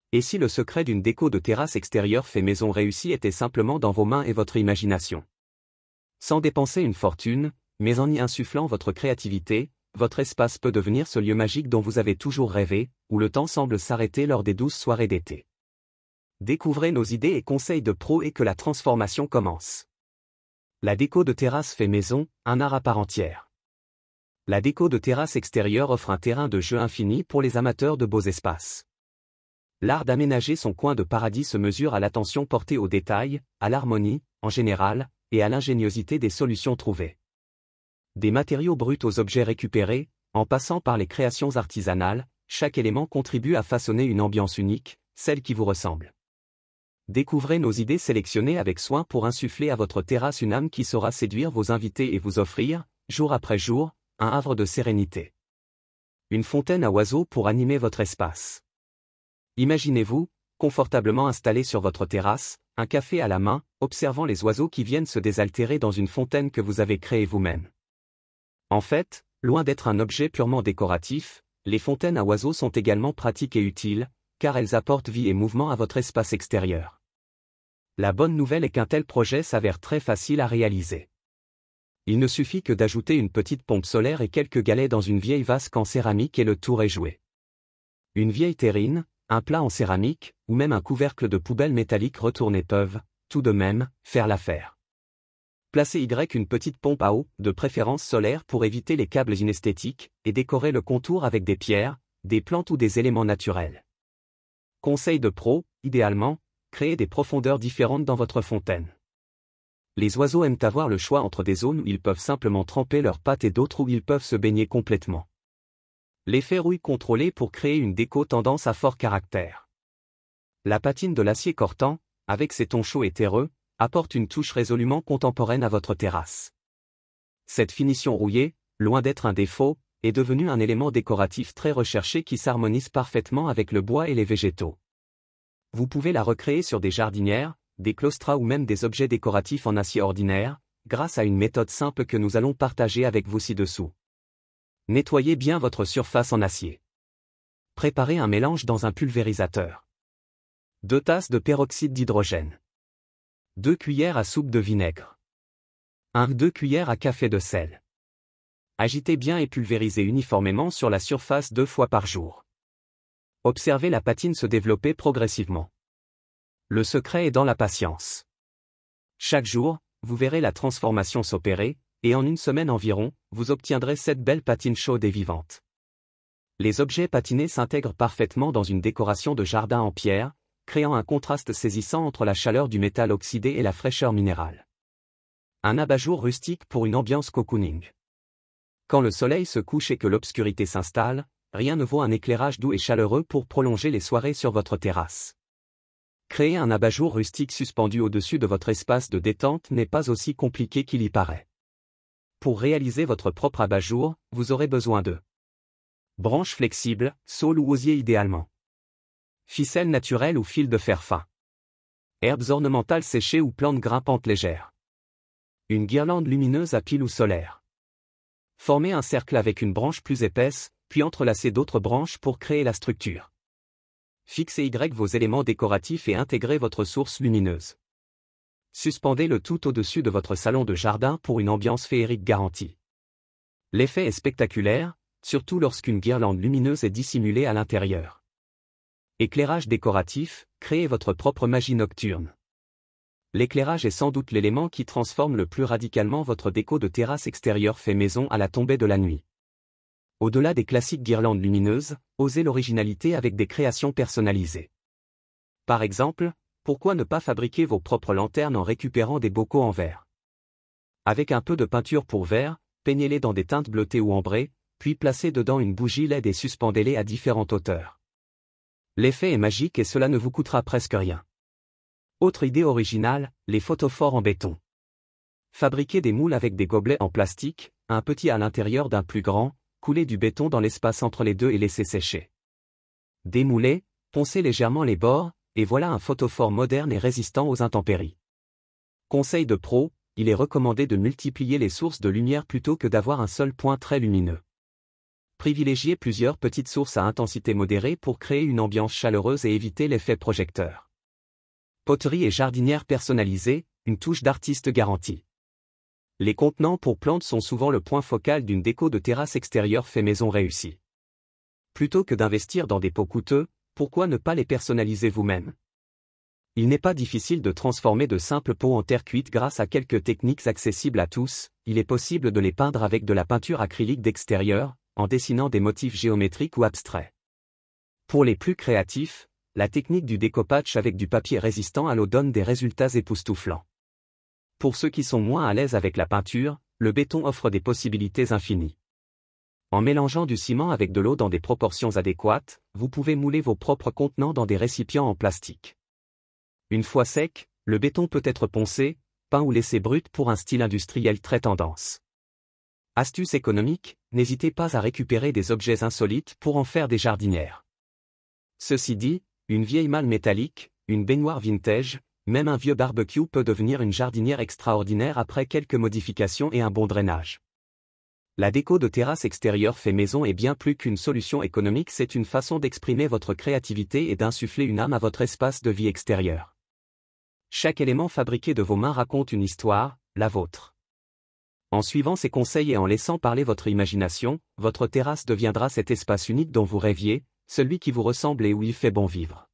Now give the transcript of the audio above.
Et si le secret d'une déco de terrasse extérieure fait maison réussie était simplement dans vos mains et votre imagination? Sans dépenser une fortune, mais en y insufflant votre créativité, votre espace peut devenir ce lieu magique dont vous avez toujours rêvé, où le temps semble s'arrêter lors des douces soirées d'été. Découvrez nos idées et conseils de pros et que la transformation commence. La déco de terrasse fait maison, un art à part entière. La déco de terrasse extérieure offre un terrain de jeu infini pour les amateurs de beaux espaces. L'art d'aménager son coin de paradis se mesure à l'attention portée aux détails, à l'harmonie, en général, et à l'ingéniosité des solutions trouvées. Des matériaux bruts aux objets récupérés, en passant par les créations artisanales, chaque élément contribue à façonner une ambiance unique, celle qui vous ressemble. Découvrez nos idées sélectionnées avec soin pour insuffler à votre terrasse une âme qui saura séduire vos invités et vous offrir, jour après jour, un havre de sérénité. Une fontaine à oiseaux pour animer votre espace. Imaginez-vous, confortablement installé sur votre terrasse, un café à la main, observant les oiseaux qui viennent se désaltérer dans une fontaine que vous avez créée vous-même. En fait, loin d'être un objet purement décoratif, les fontaines à oiseaux sont également pratiques et utiles, car elles apportent vie et mouvement à votre espace extérieur. La bonne nouvelle est qu'un tel projet s'avère très facile à réaliser. Il ne suffit que d'ajouter une petite pompe solaire et quelques galets dans une vieille vasque en céramique et le tour est joué. Une vieille terrine, un plat en céramique, ou même un couvercle de poubelle métallique retourné peuvent, tout de même, faire l'affaire. Placez une petite pompe à eau, de préférence solaire pour éviter les câbles inesthétiques, et décorez le contour avec des pierres, des plantes ou des éléments naturels. Conseil de pro, idéalement, créez des profondeurs différentes dans votre fontaine. Les oiseaux aiment avoir le choix entre des zones où ils peuvent simplement tremper leurs pattes et d'autres où ils peuvent se baigner complètement. L'effet rouille contrôlé pour créer une déco tendance à fort caractère. La patine de l'acier cortant, avec ses tons chauds et terreux, apporte une touche résolument contemporaine à votre terrasse. Cette finition rouillée, loin d'être un défaut, est devenue un élément décoratif très recherché qui s'harmonise parfaitement avec le bois et les végétaux. Vous pouvez la recréer sur des jardinières, des claustras ou même des objets décoratifs en acier ordinaire, grâce à une méthode simple que nous allons partager avec vous ci-dessous. Nettoyez bien votre surface en acier. Préparez un mélange dans un pulvérisateur. 2 tasses de peroxyde d'hydrogène. 2 cuillères à soupe de vinaigre. 2 cuillères à café de sel. Agitez bien et pulvérisez uniformément sur la surface 2 fois par jour. Observez la patine se développer progressivement. Le secret est dans la patience. Chaque jour, vous verrez la transformation s'opérer, et en une semaine environ, vous obtiendrez cette belle patine chaude et vivante. Les objets patinés s'intègrent parfaitement dans une décoration de jardin en pierre, créant un contraste saisissant entre la chaleur du métal oxydé et la fraîcheur minérale. Un abat-jour rustique pour une ambiance cocooning. Quand le soleil se couche et que l'obscurité s'installe, rien ne vaut un éclairage doux et chaleureux pour prolonger les soirées sur votre terrasse. Créer un abat-jour rustique suspendu au-dessus de votre espace de détente n'est pas aussi compliqué qu'il y paraît. Pour réaliser votre propre abat-jour, vous aurez besoin de branches flexibles, saules ou osier idéalement. Ficelle naturelle ou fil de fer fin. Herbes ornementales séchées ou plantes grimpantes légères. Une guirlande lumineuse à pile ou solaire. Formez un cercle avec une branche plus épaisse, puis entrelacez d'autres branches pour créer la structure. Fixez vos éléments décoratifs et intégrez votre source lumineuse. Suspendez le tout au-dessus de votre salon de jardin pour une ambiance féerique garantie. L'effet est spectaculaire, surtout lorsqu'une guirlande lumineuse est dissimulée à l'intérieur. Éclairage décoratif, créez votre propre magie nocturne. L'éclairage est sans doute l'élément qui transforme le plus radicalement votre déco de terrasse extérieure fait maison à la tombée de la nuit. Au-delà des classiques guirlandes lumineuses, osez l'originalité avec des créations personnalisées. Par exemple, pourquoi ne pas fabriquer vos propres lanternes en récupérant des bocaux en verre? Avec un peu de peinture pour verre, peignez-les dans des teintes bleutées ou ambrées, puis placez dedans une bougie LED et suspendez-les à différentes hauteurs. L'effet est magique et cela ne vous coûtera presque rien. Autre idée originale, les photophores en béton. Fabriquez des moules avec des gobelets en plastique, un petit à l'intérieur d'un plus grand, coulez du béton dans l'espace entre les deux et laissez sécher. Démoulez, poncez légèrement les bords, et voilà un photophore moderne et résistant aux intempéries. Conseil de pro, il est recommandé de multiplier les sources de lumière plutôt que d'avoir un seul point très lumineux. Privilégiez plusieurs petites sources à intensité modérée pour créer une ambiance chaleureuse et éviter l'effet projecteur. Poterie et jardinière personnalisée, une touche d'artiste garantie. Les contenants pour plantes sont souvent le point focal d'une déco de terrasse extérieure fait maison réussie. Plutôt que d'investir dans des pots coûteux, pourquoi ne pas les personnaliser vous-même? Il n'est pas difficile de transformer de simples pots en terre cuite grâce à quelques techniques accessibles à tous. Il est possible de les peindre avec de la peinture acrylique d'extérieur, en dessinant des motifs géométriques ou abstraits. Pour les plus créatifs, la technique du découpage avec du papier résistant à l'eau donne des résultats époustouflants. Pour ceux qui sont moins à l'aise avec la peinture, le béton offre des possibilités infinies. En mélangeant du ciment avec de l'eau dans des proportions adéquates, vous pouvez mouler vos propres contenants dans des récipients en plastique. Une fois sec, le béton peut être poncé, peint ou laissé brut pour un style industriel très tendance. Astuce économique, n'hésitez pas à récupérer des objets insolites pour en faire des jardinières. Ceci dit, une vieille malle métallique, une baignoire vintage, même un vieux barbecue peut devenir une jardinière extraordinaire après quelques modifications et un bon drainage. La déco de terrasse extérieure fait maison est bien plus qu'une solution économique, c'est une façon d'exprimer votre créativité et d'insuffler une âme à votre espace de vie extérieur. Chaque élément fabriqué de vos mains raconte une histoire, la vôtre. En suivant ces conseils et en laissant parler votre imagination, votre terrasse deviendra cet espace unique dont vous rêviez, celui qui vous ressemble et où il fait bon vivre.